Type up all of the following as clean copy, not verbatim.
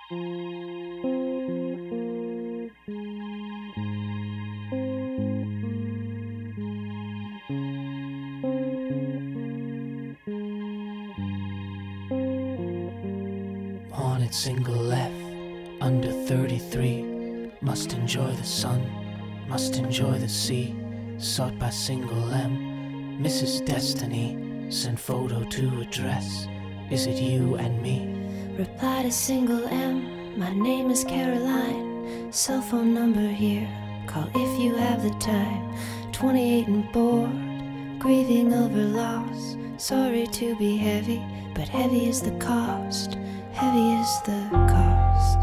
Wanted single F, under 33. Must enjoy the sun, must enjoy the sea. Sought by single M, Mrs. Destiny. Send photo to address, is it you and me? Reply to single M, my name is Caroline. Cell phone number here, call if you have the time. 28 and bored, grieving over loss. Sorry to be heavy, but heavy is the cost. Heavy is the cost.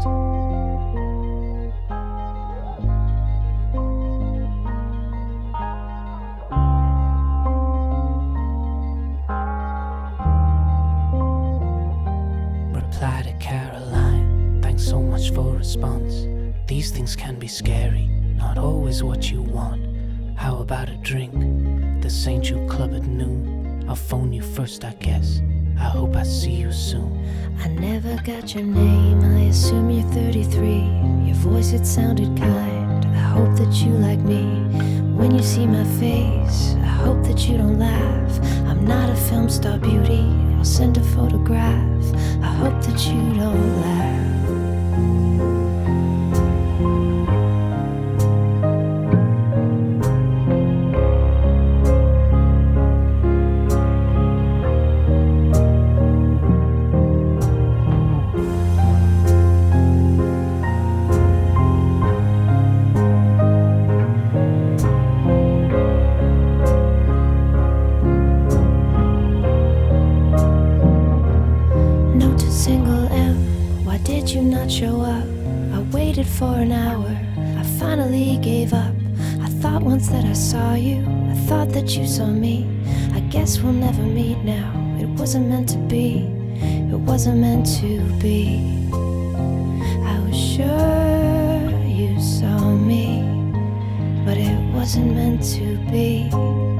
Reply to Caroline, thanks so much for response. These things can be scary, not always what you want. How about a drink? The St. Jude Club at noon. I'll phone you first, I guess. I hope I see you soon. I never got your name, I assume you're 33. Your voice, it sounded kind. I hope that you like me. When you see my face, I hope that you don't laugh. I'm not a film star beauty, I'll send a photograph. I hope that you don't laugh. Single M, why did you not show up? I waited for an hour, I finally gave up. I thought once that I saw you, I thought that you saw me. I guess we'll never meet now, it wasn't meant to be. It wasn't meant to be. I was sure you saw me, but it wasn't meant to be.